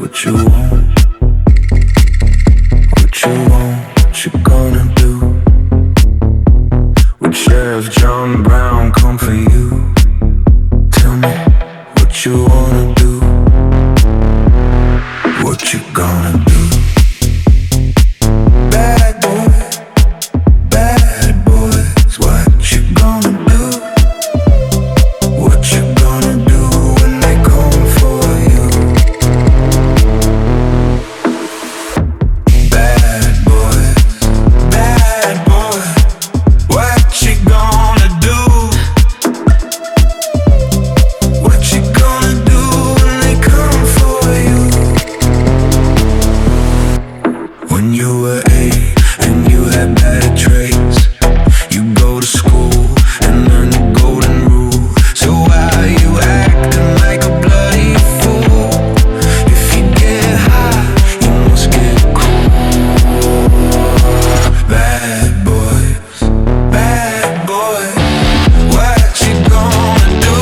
what you want, what you gonna do? Would Sheriff John Brown come for you? Tell me what you wanna do, what you gonna do? Bad boys, what you gonna do? What you gonna do when they come for you? Bad boy, what you gonna do? What you gonna do when they come for you? When you were 8 and you had bad traits, you go to school and learn the golden rule. So why are you acting like a bloody fool? If you get high, you must get cool. Bad boys, what you gonna do?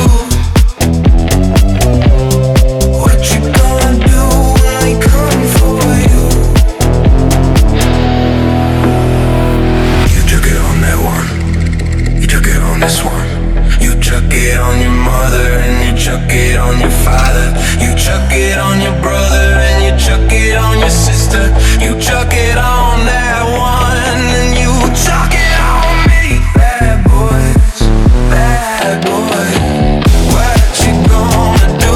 What you gonna do when they come for you? You took it on that one, you took it on this one. You chuck it on your mother and you chuck it on your father. You chuck it on your brother and you chuck it on your sister. You chuck it on that one and you chuck it on me. Bad boys, what you gonna do?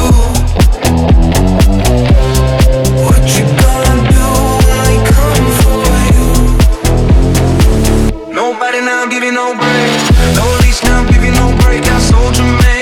What you gonna do when they come for you? Nobody now give you no break, no leash now give you no break. I soldier man.